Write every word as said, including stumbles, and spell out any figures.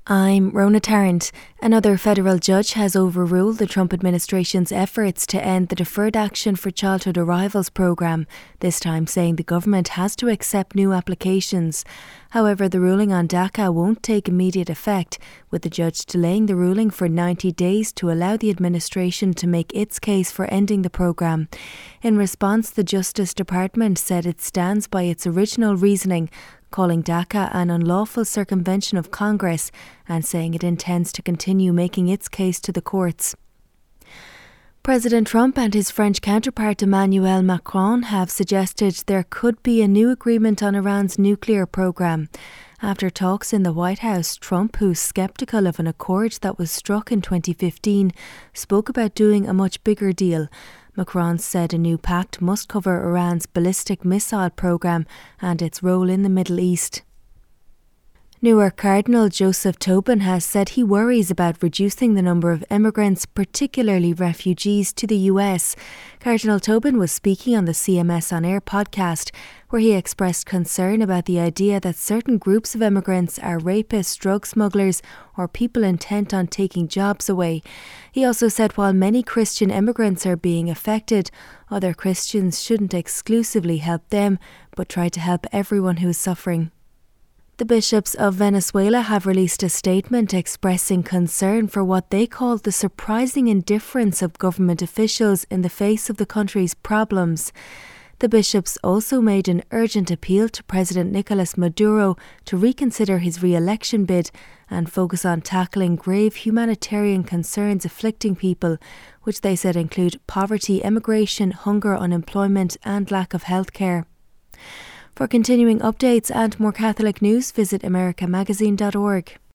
I'm Rona Tarrant. Another federal judge has overruled the Trump administration's efforts to end the Deferred Action for Childhood Arrivals programme, this time saying the government has to accept new applications. However, the ruling on DACA won't take immediate effect, with the judge delaying the ruling for ninety days to allow the administration to make its case for ending the programme. In response, the Justice Department said it stands by its original reasoning, calling DACA an unlawful circumvention of Congress and saying it intends to continue making its case to the courts. President Trump and his French counterpart Emmanuel Macron have suggested there could be a new agreement on Iran's nuclear programme. After talks in the White House, Trump, who's sceptical of an accord that was struck in twenty fifteen, spoke about doing a much bigger deal. Macron said a new pact must cover Iran's ballistic missile programme and its role in the Middle East. Newark Cardinal Joseph Tobin has said he worries about reducing the number of immigrants, particularly refugees, to the U S. Cardinal Tobin was speaking on the C M S On Air podcast, where he expressed concern about the idea that certain groups of immigrants are rapists, drug smugglers, or people intent on taking jobs away. He also said while many Christian immigrants are being affected, other Christians shouldn't exclusively help them, but try to help everyone who is suffering. The bishops of Venezuela have released a statement expressing concern for what they call the surprising indifference of government officials in the face of the country's problems. The bishops also made an urgent appeal to President Nicolas Maduro to reconsider his re-election bid and focus on tackling grave humanitarian concerns afflicting people, which they said include poverty, immigration, hunger, unemployment and lack of health care. For continuing updates and more Catholic news, visit america magazine dot org.